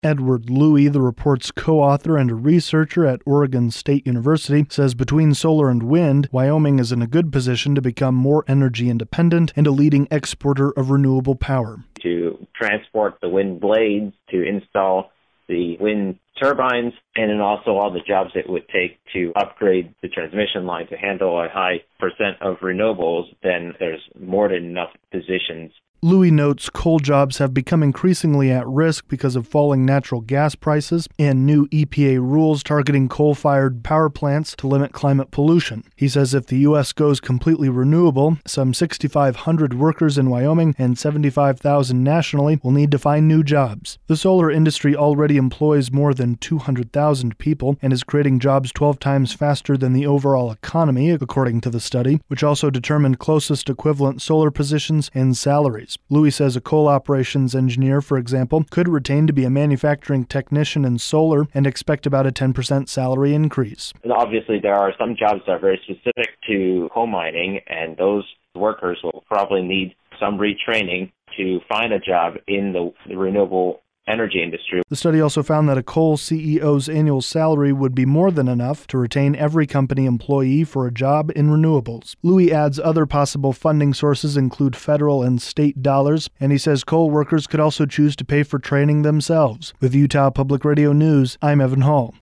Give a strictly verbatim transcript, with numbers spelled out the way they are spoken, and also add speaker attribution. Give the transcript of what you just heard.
Speaker 1: Edward Louie, the report's co-author and a researcher at Oregon State University, says between solar and wind, Wyoming is in a good position to become more energy independent and a leading exporter of renewable power.
Speaker 2: To transport the wind blades, to install the wind turbines, and then also all the jobs it would take to upgrade the transmission line to handle a high percent of renewables, then there's more than enough positions.
Speaker 1: Louie notes coal jobs have become increasingly at risk because of falling natural gas prices and new E P A rules targeting coal-fired power plants to limit climate pollution. He says if the U S goes completely renewable, some six thousand five hundred workers in Wyoming and seventy-five thousand nationally will need to find new jobs. The solar industry already employs more than two hundred thousand people and is creating jobs twelve times faster than the overall economy, according to the study, which also determined closest equivalent solar positions and salaries. Louie says a coal operations engineer, for example, could retain to be a manufacturing technician in solar and expect about a ten percent salary increase.
Speaker 2: And obviously, there are some jobs that are very specific to coal mining, and those workers will probably need some retraining to find a job in the, the renewable energy industry.
Speaker 1: The study also found that a coal C E O's annual salary would be more than enough to retain every company employee for a job in renewables. Louie adds other possible funding sources include federal and state dollars, and he says coal workers could also choose to pay for training themselves. With Utah Public Radio News, I'm Evan Hall.